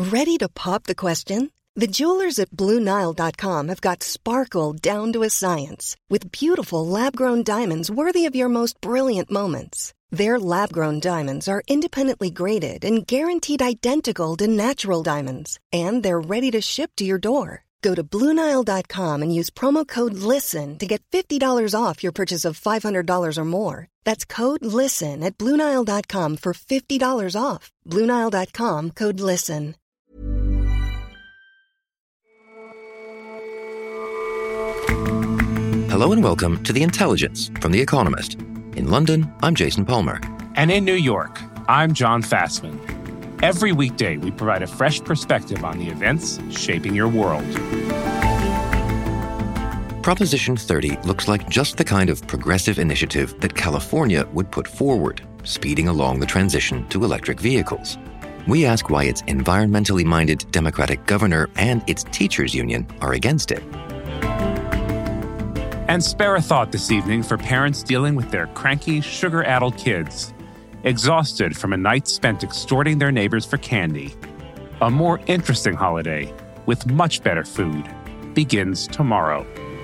Ready to pop the question? The jewelers at BlueNile.com have got sparkle down to a science with beautiful lab-grown diamonds worthy of your most brilliant moments. Their lab-grown diamonds are independently graded and guaranteed identical to natural diamonds, and they're ready to ship to your door. Go to BlueNile.com and use promo code LISTEN to get $50 off your purchase of $500 or more. That's code LISTEN at BlueNile.com for $50 off. BlueNile.com, code LISTEN. Hello and welcome to The Intelligence from The Economist. In London, I'm Jason Palmer. And in New York, I'm John Fassman. Every weekday, we provide a fresh perspective on the events shaping your world. Proposition 30 looks like just the kind of progressive initiative that California would put forward, speeding along the transition to electric vehicles. We ask why its environmentally minded Democratic governor and its teachers' union are against it. And spare a thought this evening for parents dealing with their cranky, sugar-addled kids, exhausted from a night spent extorting their neighbors for candy. A more interesting holiday, with much better food, begins tomorrow.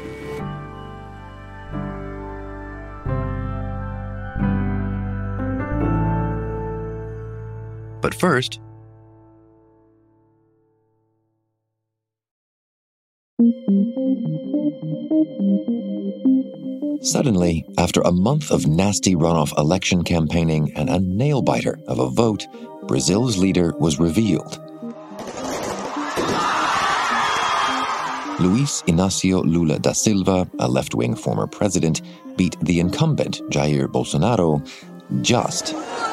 But first, suddenly, after a month of nasty runoff election campaigning and a nail-biter of a vote, Brazil's leader was revealed. Luiz Inácio Lula da Silva, a left-wing former president, beat the incumbent, Jair Bolsonaro, just.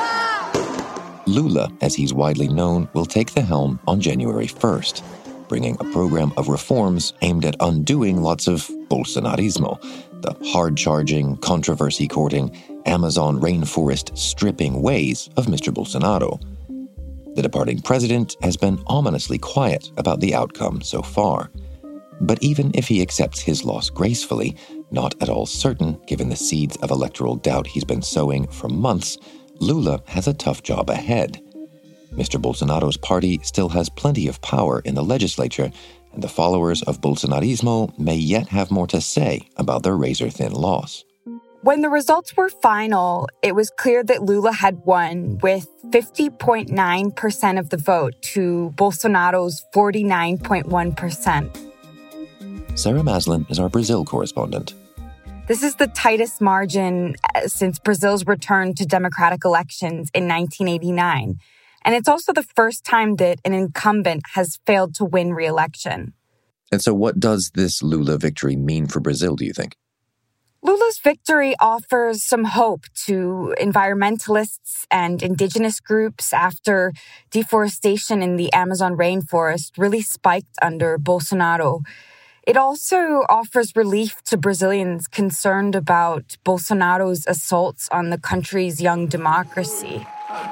Lula, as he's widely known, will take the helm on January 1st, bringing a program of reforms aimed at undoing lots of Bolsonarismo, the hard-charging, controversy-courting, Amazon rainforest stripping ways of Mr. Bolsonaro. The departing president has been ominously quiet about the outcome so far. But even if he accepts his loss gracefully, not at all certain, given the seeds of electoral doubt he's been sowing for months, Lula has a tough job ahead. Mr. Bolsonaro's party still has plenty of power in the legislature, and the followers of Bolsonarismo may yet have more to say about their razor-thin loss. When the results were final, it was clear that Lula had won with 50.9% of the vote to Bolsonaro's 49.1%. Sarah Maslin is our Brazil correspondent. This is the tightest margin since Brazil's return to democratic elections in 1989. And it's also the first time that an incumbent has failed to win re-election. And so what does this Lula victory mean for Brazil, do you think? Lula's victory offers some hope to environmentalists and indigenous groups after deforestation in the Amazon rainforest really spiked under Bolsonaro. It also offers relief to Brazilians concerned about Bolsonaro's assaults on the country's young democracy.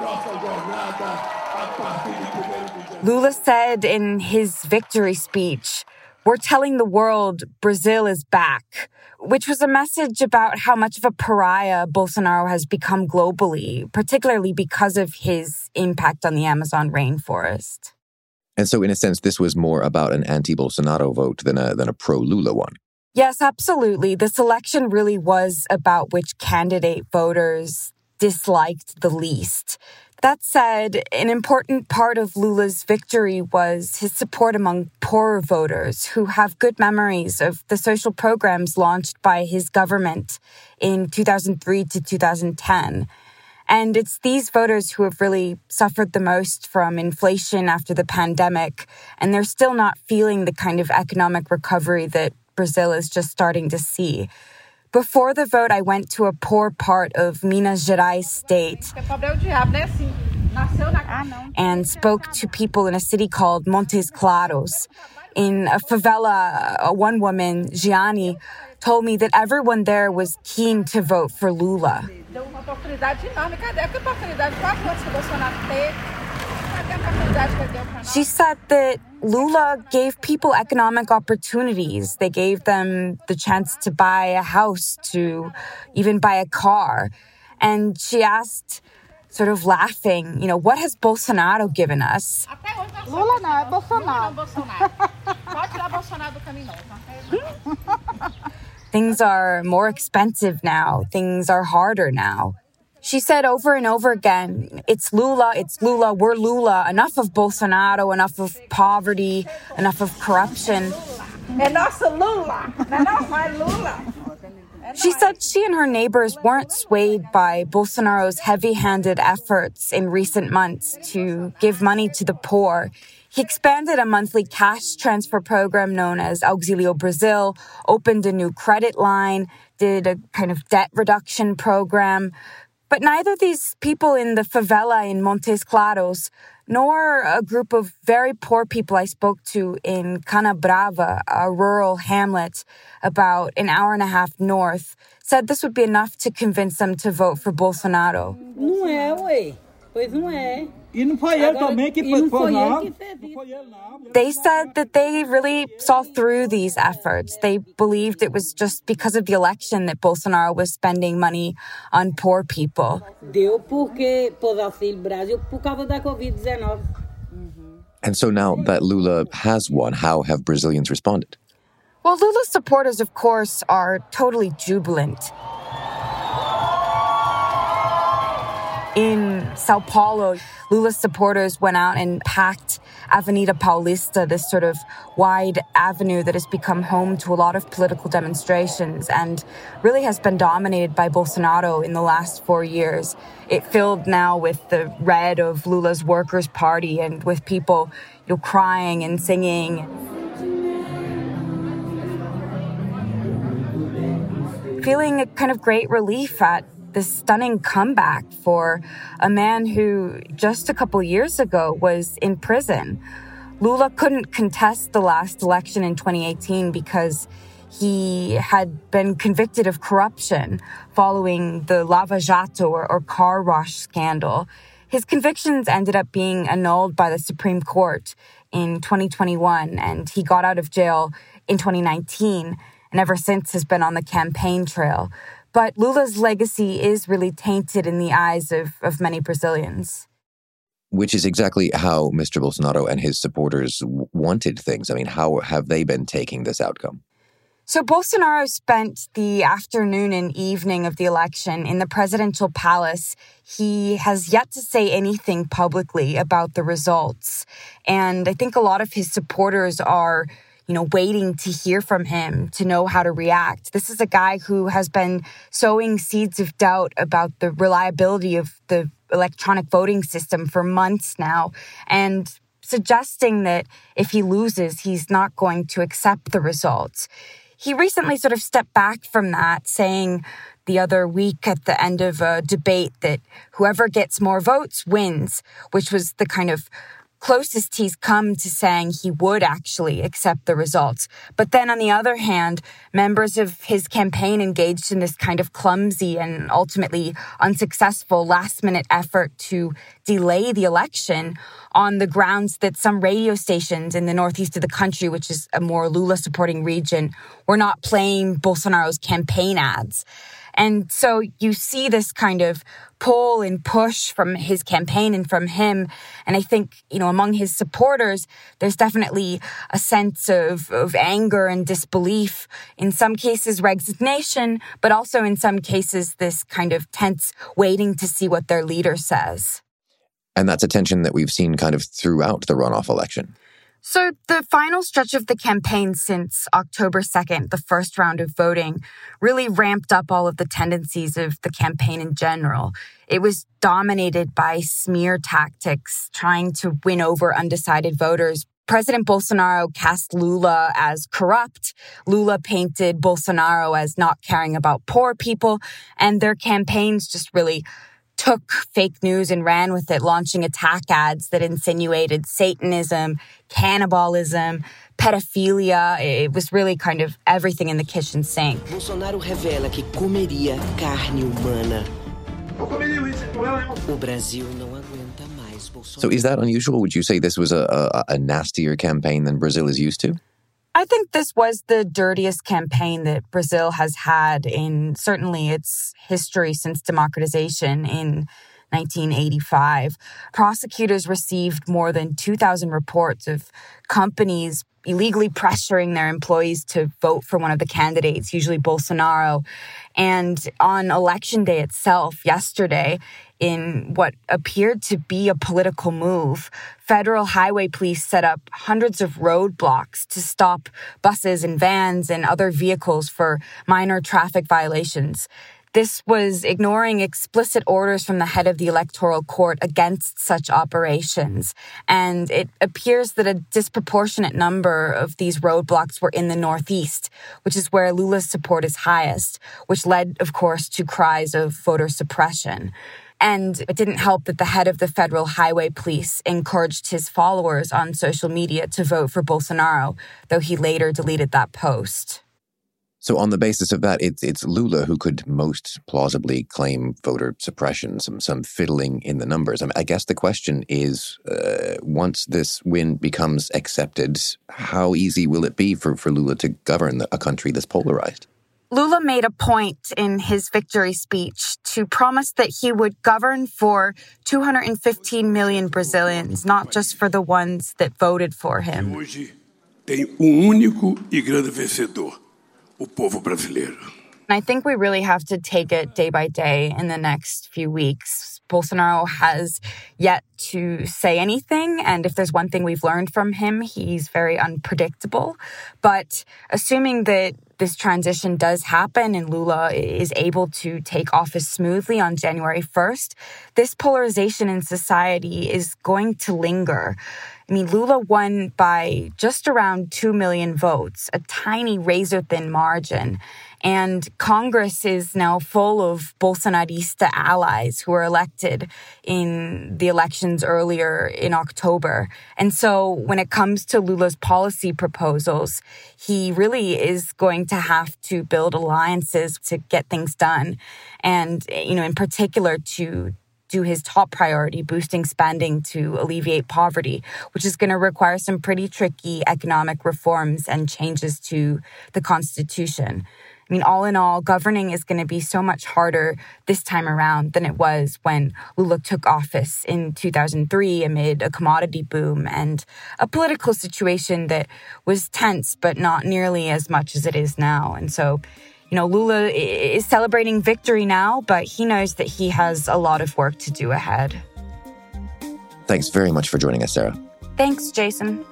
Lula said in his victory speech, "We're telling the world Brazil is back," which was a message about how much of a pariah Bolsonaro has become globally, particularly because of his impact on the Amazon rainforest. And so, in a sense, this was more about an anti-Bolsonaro vote than a pro-Lula one. Yes, absolutely. This election really was about which candidate voters disliked the least. That said, an important part of Lula's victory was his support among poorer voters who have good memories of the social programs launched by his government in 2003 to 2010. And it's these voters who have really suffered the most from inflation after the pandemic, and they're still not feeling the kind of economic recovery that Brazil is just starting to see. Before the vote, I went to a poor part of Minas Gerais state and spoke to people in a city called Montes Claros. In a favela, one woman, Gianni, told me that everyone there was keen to vote for Lula. She said that Lula gave people economic opportunities. They gave them the chance to buy a house, to even buy a car. And she asked, sort of laughing, what has Bolsonaro given us? Lula não, é Bolsonaro. Pode tirar Bolsonaro do caminho, não. Things are more expensive now. Things are harder now. She said over and over again, it's Lula, we're Lula. Enough of Bolsonaro, enough of poverty, enough of corruption. É nossa Lula, não é Lula. She said she and her neighbors weren't swayed by Bolsonaro's heavy-handed efforts in recent months to give money to the poor. He expanded a monthly cash transfer program known as Auxílio Brasil, opened a new credit line, did a kind of debt reduction program. But neither these people in the favela in Montes Claros, nor a group of very poor people I spoke to in Canabrava, a rural hamlet about an hour and a half north, said this would be enough to convince them to vote for Bolsonaro. Não é, ué. Pois não é. E não foi ele também que foi lá. They said that they really saw through these efforts. They believed it was just because of the election that Bolsonaro was spending money on poor people. Deu porque pôs Auxílio Brasil por causa da Covid-19. And so now that Lula has won, how have Brazilians responded? Well, Lula's supporters, of course, are totally jubilant. In Sao Paulo, Lula's supporters went out and packed Avenida Paulista, this sort of wide avenue that has become home to a lot of political demonstrations and really has been dominated by Bolsonaro in the last 4 years. It filled now with the red of Lula's Workers' Party and with people, crying and singing. Feeling a kind of great relief at this stunning comeback for a man who just a couple years ago was in prison. Lula couldn't contest the last election in 2018 because he had been convicted of corruption following the Lava Jato or car wash scandal. His convictions ended up being annulled by the Supreme Court in 2021, and he got out of jail in 2019 and ever since has been on the campaign trail. But Lula's legacy is really tainted in the eyes of many Brazilians. Which is exactly how Mr. Bolsonaro and his supporters wanted things. I mean, how have they been taking this outcome? So Bolsonaro spent the afternoon and evening of the election in the presidential palace. He has yet to say anything publicly about the results. And I think a lot of his supporters are waiting to hear from him, to know how to react. This is a guy who has been sowing seeds of doubt about the reliability of the electronic voting system for months now, and suggesting that if he loses, he's not going to accept the results. He recently sort of stepped back from that, saying the other week at the end of a debate that whoever gets more votes wins, which was the kind of closest he's come to saying he would actually accept the results. But then on the other hand, members of his campaign engaged in this kind of clumsy and ultimately unsuccessful last-minute effort to delay the election on the grounds that some radio stations in the northeast of the country, which is a more Lula-supporting region, were not playing Bolsonaro's campaign ads. And so you see this kind of pull and push from his campaign and from him. And I think, among his supporters, there's definitely a sense of anger and disbelief. In some cases, resignation, but also in some cases, this kind of tense waiting to see what their leader says. And that's a tension that we've seen kind of throughout the runoff election. So the final stretch of the campaign since October 2nd, the first round of voting, really ramped up all of the tendencies of the campaign in general. It was dominated by smear tactics, trying to win over undecided voters. President Bolsonaro cast Lula as corrupt. Lula painted Bolsonaro as not caring about poor people. And their campaigns just really took fake news and ran with it, launching attack ads that insinuated Satanism, cannibalism, pedophilia. It was really kind of everything in the kitchen sink. Bolsonaro revela que comeria carne humana. O Brasil não aguenta mais Bolsonaro. So is that unusual? Would you say this was a nastier campaign than Brazil is used to? I think this was the dirtiest campaign that Brazil has had in certainly its history since democratization in 1985. Prosecutors received more than 2,000 reports of companies illegally pressuring their employees to vote for one of the candidates, usually Bolsonaro. And on election day itself, yesterday, in what appeared to be a political move, federal highway police set up hundreds of roadblocks to stop buses and vans and other vehicles for minor traffic violations. This was ignoring explicit orders from the head of the Electoral Court against such operations. And it appears that a disproportionate number of these roadblocks were in the Northeast, which is where Lula's support is highest, which led, of course, to cries of voter suppression. And it didn't help that the head of the Federal Highway Police encouraged his followers on social media to vote for Bolsonaro, though he later deleted that post. So on the basis of that, it's Lula who could most plausibly claim voter suppression, some fiddling in the numbers. I guess the question is, once this win becomes accepted, how easy will it be for Lula to govern a country that's polarized? Lula made a point in his victory speech to promise that he would govern for 215 million Brazilians, not just for the ones that voted for him. Hoje tem único e grande vencedor. And I think we really have to take it day by day in the next few weeks. Bolsonaro has yet to say anything, and if there's one thing we've learned from him, he's very unpredictable. But assuming that this transition does happen and Lula is able to take office smoothly on January 1st, this polarization in society is going to linger. I mean, Lula won by just around 2 million votes, a tiny razor-thin margin. And Congress is now full of Bolsonarista allies who were elected in the elections earlier in October. And so when it comes to Lula's policy proposals, he really is going to have to build alliances to get things done. And, in particular to do his top priority, boosting spending to alleviate poverty, which is going to require some pretty tricky economic reforms and changes to the Constitution. I mean, all in all, governing is going to be so much harder this time around than it was when Lula took office in 2003 amid a commodity boom and a political situation that was tense, but not nearly as much as it is now. And so, Lula is celebrating victory now, but he knows that he has a lot of work to do ahead. Thanks very much for joining us, Sarah. Thanks, Jason.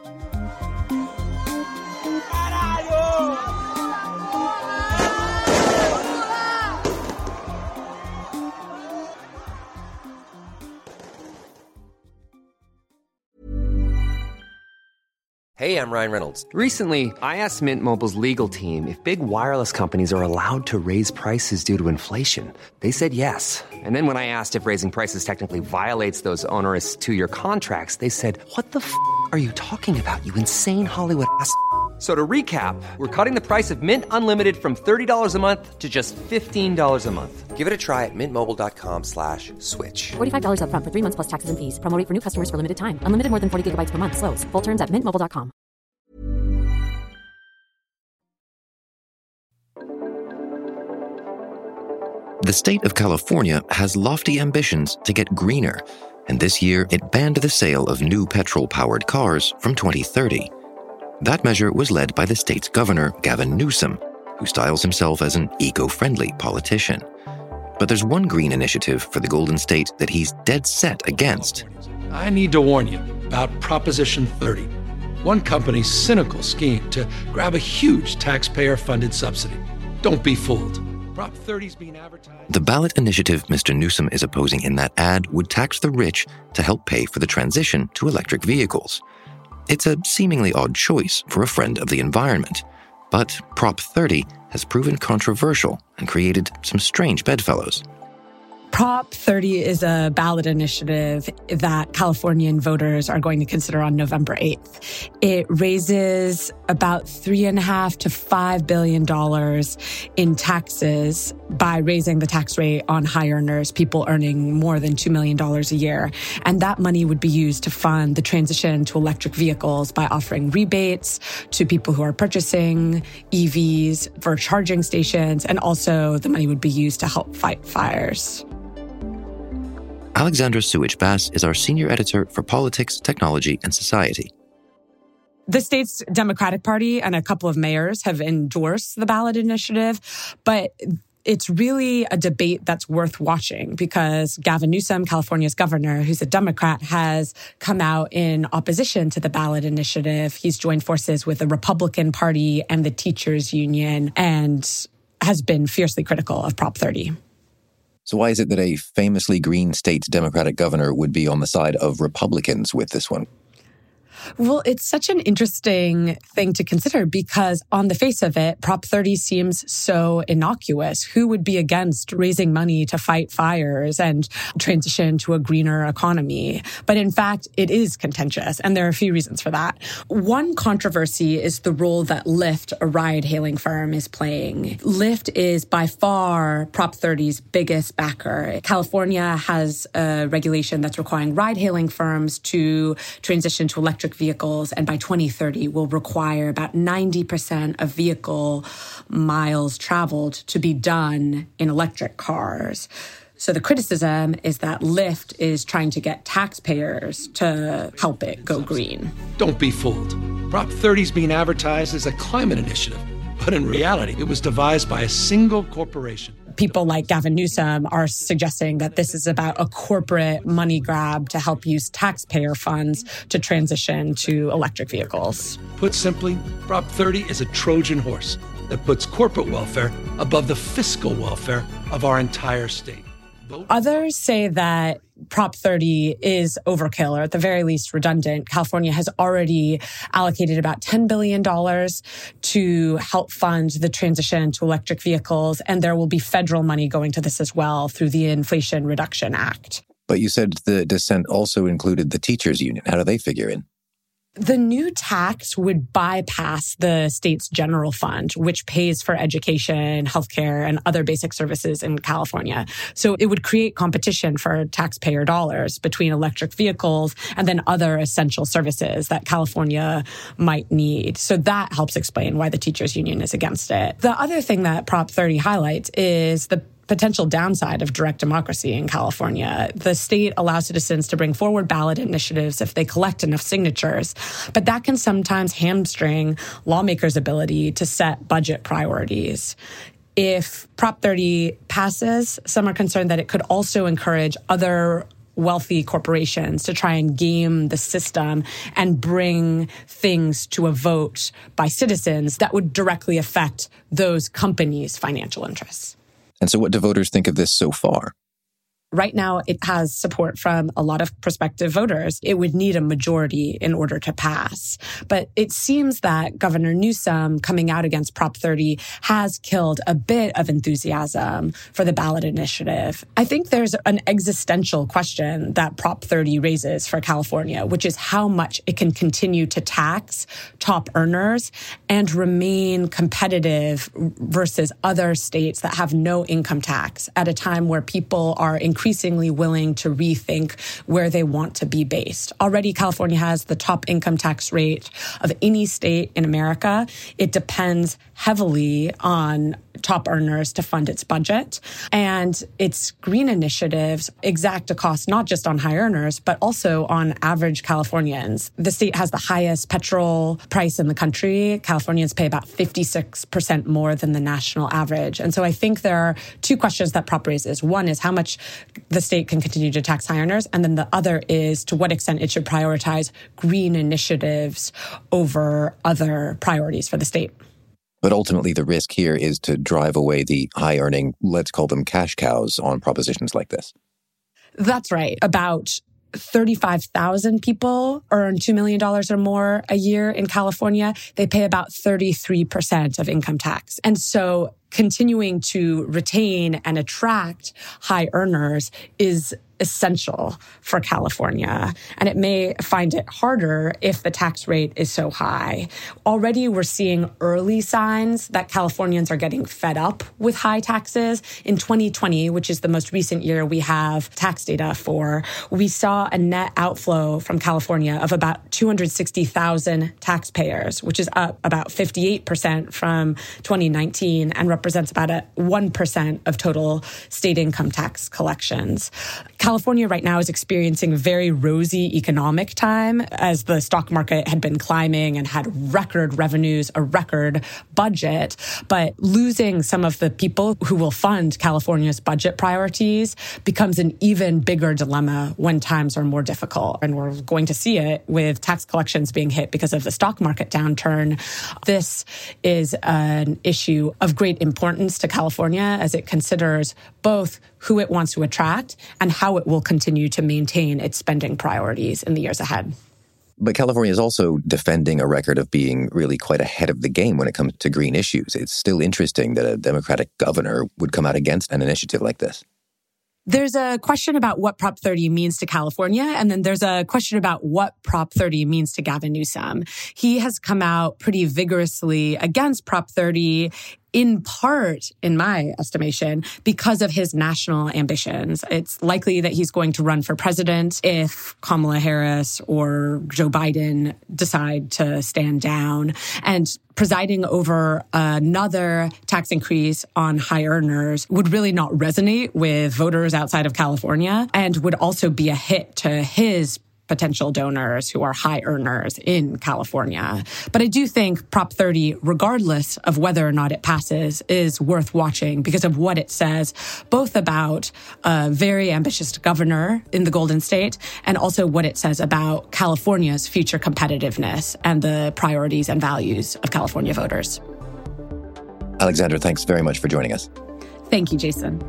Hey, I'm Ryan Reynolds. Recently, I asked Mint Mobile's legal team if big wireless companies are allowed to raise prices due to inflation. They said yes. And then when I asked if raising prices technically violates those onerous 2-year contracts, they said, "What the f*** are you talking about, you insane Hollywood ass?" So to recap, we're cutting the price of Mint Unlimited from $30 a month to just $15 a month. Give it a try at mintmobile.com/switch. $45 up front for 3 months plus taxes and fees. Promo rate for new customers for limited time. Unlimited more than 40 gigabytes per month. Slows full terms at mintmobile.com. The state of California has lofty ambitions to get greener, and this year it banned the sale of new petrol-powered cars from 2030. That measure was led by the state's governor, Gavin Newsom, who styles himself as an eco-friendly politician. But there's one green initiative for the Golden State that he's dead set against. I need to warn you about Proposition 30, one company's cynical scheme to grab a huge taxpayer-funded subsidy. Don't be fooled. Prop 30's being advertised. The ballot initiative Mr. Newsom is opposing in that ad would tax the rich to help pay for the transition to electric vehicles. It's a seemingly odd choice for a friend of the environment, but Prop 30 has proven controversial and created some strange bedfellows. Prop 30 is a ballot initiative that Californian voters are going to consider on November 8th. It raises about $3.5 to $5 billion in taxes by raising the tax rate on high earners, people earning more than $2 million a year. And that money would be used to fund the transition to electric vehicles by offering rebates to people who are purchasing EVs for charging stations. And also the money would be used to help fight fires. Alexandra Suich-Bass is our senior editor for politics, technology, and society. The state's Democratic Party and a couple of mayors have endorsed the ballot initiative, but it's really a debate that's worth watching because Gavin Newsom, California's governor, who's a Democrat, has come out in opposition to the ballot initiative. He's joined forces with the Republican Party and the teachers union and has been fiercely critical of Prop 30. So why is it that a famously green state's Democratic governor would be on the side of Republicans with this one? Well, it's such an interesting thing to consider because on the face of it, Prop 30 seems so innocuous. Who would be against raising money to fight fires and transition to a greener economy? But in fact, it is contentious, and there are a few reasons for that. One controversy is the role that Lyft, a ride-hailing firm, is playing. Lyft is by far Prop 30's biggest backer. California has a regulation that's requiring ride-hailing firms to transition to electric vehicles, and by 2030 will require about 90% of vehicle miles traveled to be done in electric cars. So the criticism is that Lyft is trying to get taxpayers to help it go green. Don't be fooled. Prop 30 is being advertised as a climate initiative, but in reality, it was devised by a single corporation. People like Gavin Newsom are suggesting that this is about a corporate money grab to help use taxpayer funds to transition to electric vehicles. Put simply, Prop 30 is a Trojan horse that puts corporate welfare above the fiscal welfare of our entire state. Others say that Prop 30 is overkill, or at the very least redundant. California has already allocated about $10 billion to help fund the transition to electric vehicles, and there will be federal money going to this as well through the Inflation Reduction Act. But you said the dissent also included the teachers union. How do they figure in? The new tax would bypass the state's general fund, which pays for education, healthcare, and other basic services in California. So it would create competition for taxpayer dollars between electric vehicles and then other essential services that California might need. So that helps explain why the teachers union is against it. The other thing that Prop 30 highlights is the potential downside of direct democracy in California. The state allows citizens to bring forward ballot initiatives if they collect enough signatures, but that can sometimes hamstring lawmakers' ability to set budget priorities. If Prop 30 passes, some are concerned that it could also encourage other wealthy corporations to try and game the system and bring things to a vote by citizens that would directly affect those companies' financial interests. And so what do voters think of this so far? Right now, it has support from a lot of prospective voters. It would need a majority in order to pass. But it seems that Governor Newsom coming out against Prop 30 has killed a bit of enthusiasm for the ballot initiative. I think there's an existential question that Prop 30 raises for California, which is how much it can continue to tax top earners and remain competitive versus other states that have no income tax at a time where people are increasingly willing to rethink where they want to be based. Already, California has the top income tax rate of any state in America. It depends heavily on top earners to fund its budget. And its green initiatives exact a cost not just on high earners, but also on average Californians. The state has the highest petrol price in the country. Californians pay about 56% more than the national average. And so I think there are two questions that Prop raises. One is how much the state can continue to tax high earners. And then the other is to what extent it should prioritize green initiatives over other priorities for the state. But ultimately, the risk here is to drive away the high-earning, let's call them cash cows, on propositions like this. That's right. About 35,000 people earn $2 million or more a year in California. They pay about 33% of income tax. And so continuing to retain and attract high earners is essential for California. And it may find it harder if the tax rate is so high. Already we're seeing early signs that Californians are getting fed up with high taxes. In 2020, which is the most recent year we have tax data for, we saw a net outflow from California of about 260,000 taxpayers, which is up about 58% from 2019 and represents about 1% of total state income tax collections. California right now is experiencing a very rosy economic time as the stock market had been climbing and had record revenues, a record budget. But losing some of the people who will fund California's budget priorities becomes an even bigger dilemma when times are more difficult. And we're going to see it with tax collections being hit because of the stock market downturn. This is an issue of great importance to California as it considers both who it wants to attract and how it will continue to maintain its spending priorities in the years ahead. But California is also defending a record of being really quite ahead of the game when it comes to green issues. It's still interesting that a Democratic governor would come out against an initiative like this. There's a question about what Prop 30 means to California, and then there's a question about what Prop 30 means to Gavin Newsom. He has come out pretty vigorously against Prop 30, in part, in my estimation, because of his national ambitions. It's likely that he's going to run for president if Kamala Harris or Joe Biden decide to stand down. And presiding over another tax increase on high earners would really not resonate with voters outside of California and would also be a hit to his potential donors who are high earners in California. But I do think Prop 30, regardless of whether or not it passes, is worth watching because of what it says, both about a very ambitious governor in the Golden State and also what it says about California's future competitiveness and the priorities and values of California voters. Alexandra, thanks very much for joining us. Thank you, Jason.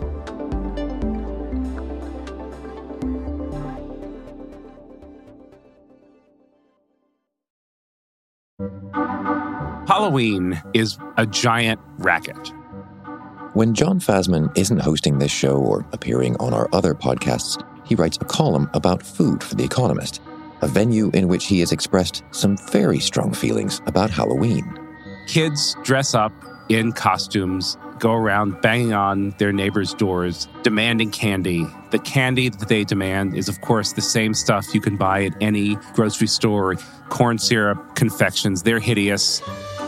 Halloween is a giant racket. When John Fasman isn't hosting this show or appearing on our other podcasts, he writes a column about food for The Economist, a venue in which he has expressed some very strong feelings about Halloween. Kids dress up in costumes, go around banging on their neighbors' doors, demanding candy. The candy that they demand is, of course, the same stuff you can buy at any grocery store. Corn syrup confections, they're hideous.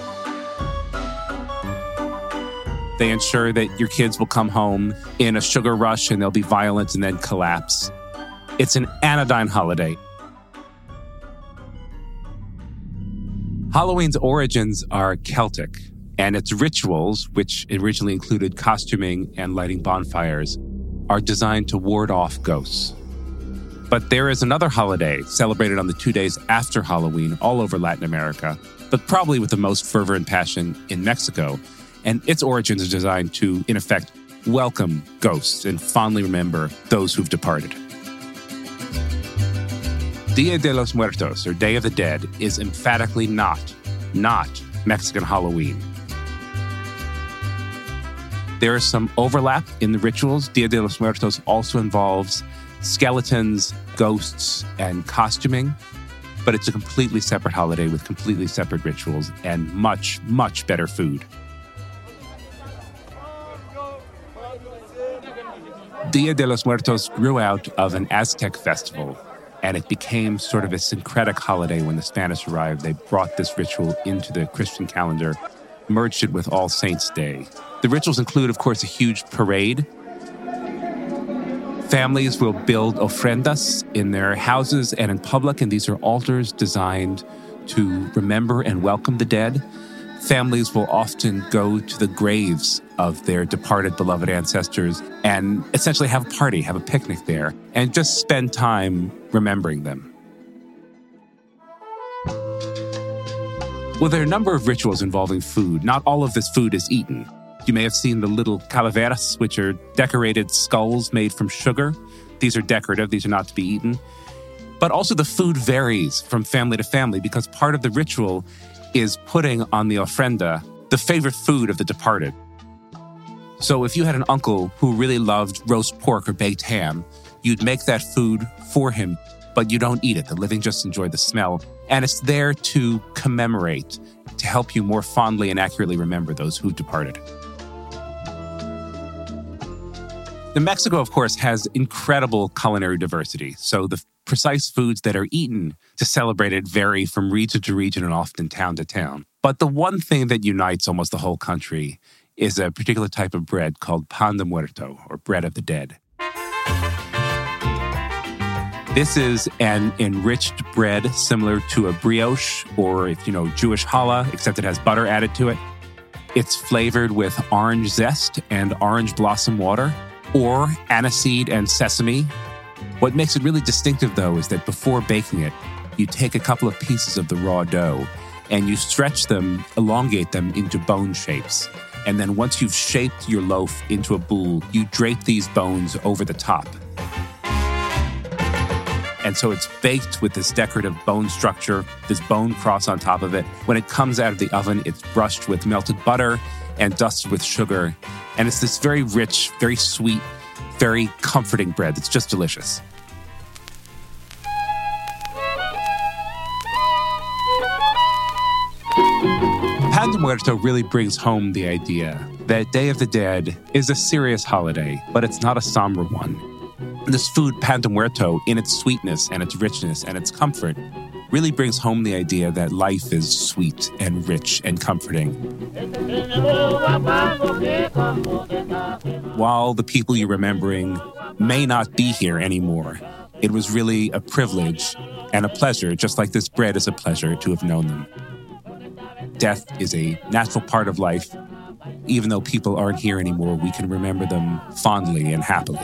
They ensure that your kids will come home in a sugar rush and they'll be violent and then collapse. It's an anodyne holiday. Halloween's origins are Celtic, and its rituals, which originally included costuming and lighting bonfires, are designed to ward off ghosts. But there is another holiday celebrated on the 2 days after Halloween all over Latin America, but probably with the most fervor and passion in Mexico. And its origins are designed to, in effect, welcome ghosts and fondly remember those who've departed. Dia de los Muertos, or Day of the Dead, is emphatically not Mexican Halloween. There is some overlap in the rituals. Dia de los Muertos also involves skeletons, ghosts, and costuming, but it's a completely separate holiday with completely separate rituals and much, much better food. Dia de los Muertos grew out of an Aztec festival, and it became sort of a syncretic holiday when the Spanish arrived. They brought this ritual into the Christian calendar, merged it with All Saints' Day. The rituals include, of course, a huge parade. Families will build ofrendas in their houses and in public, and these are altars designed to remember and welcome the dead. Families will often go to the graves of their departed beloved ancestors and essentially have a party, have a picnic there, and just spend time remembering them. Well, there are a number of rituals involving food. Not all of this food is eaten. You may have seen the little calaveras, which are decorated skulls made from sugar. These are decorative. These are not to be eaten. But also the food varies from family to family because part of the ritual is putting on the ofrenda the favorite food of the departed. So if you had an uncle who really loved roast pork or baked ham, you'd make that food for him, but you don't eat it. The living just enjoy the smell. And it's there to commemorate, to help you more fondly and accurately remember those who departed. Mexico, of course, has incredible culinary diversity. So the precise foods that are eaten to celebrate it vary from region to region and often town to town. But the one thing that unites almost the whole country is a particular type of bread called pan de muerto, or bread of the dead. This is an enriched bread similar to a brioche or, if you know, Jewish challah, except it has butter added to it. It's flavored with orange zest and orange blossom water, or aniseed and sesame. What makes it really distinctive, though, is that before baking it, you take a couple of pieces of the raw dough and you stretch them, elongate them into bone shapes. And then once you've shaped your loaf into a boule, you drape these bones over the top. And so it's baked with this decorative bone structure, this bone cross on top of it. When it comes out of the oven, it's brushed with melted butter and dusted with sugar. And it's this very rich, very sweet, very comforting bread that's just delicious. Pan de Muerto really brings home the idea that Day of the Dead is a serious holiday, but it's not a somber one. This food, Pan de Muerto, in its sweetness and its richness and its comfort, really brings home the idea that life is sweet and rich and comforting. While the people you're remembering may not be here anymore, it was really a privilege and a pleasure, just like this bread is a pleasure, to have known them. Death is a natural part of life. Even though people aren't here anymore, we can remember them fondly and happily.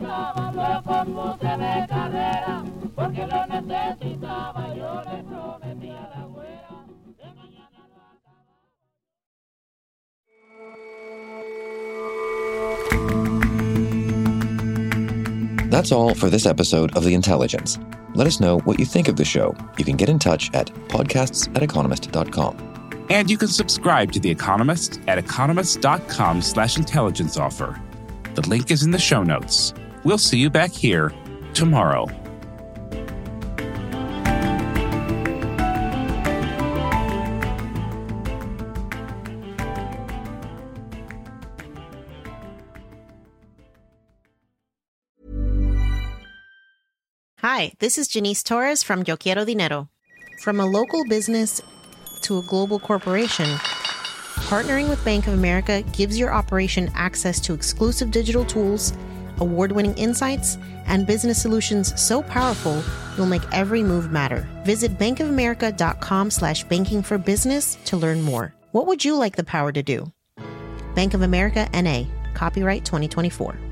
That's all for this episode of The Intelligence. Let us know what you think of the show. You can get in touch at podcasts@economist.com. And you can subscribe to The Economist at economist.com/intelligence offer. The link is in the show notes. We'll see you back here tomorrow. Hi, this is Janice Torres from Yo Quiero Dinero. From a local business to a global corporation, partnering with Bank of America gives your operation access to exclusive digital tools, award-winning insights, and business solutions so powerful you'll make every move matter. Visit bankofamerica.com/banking for business to learn more. What would you like the power to do? Bank of America, N.A., copyright 2024.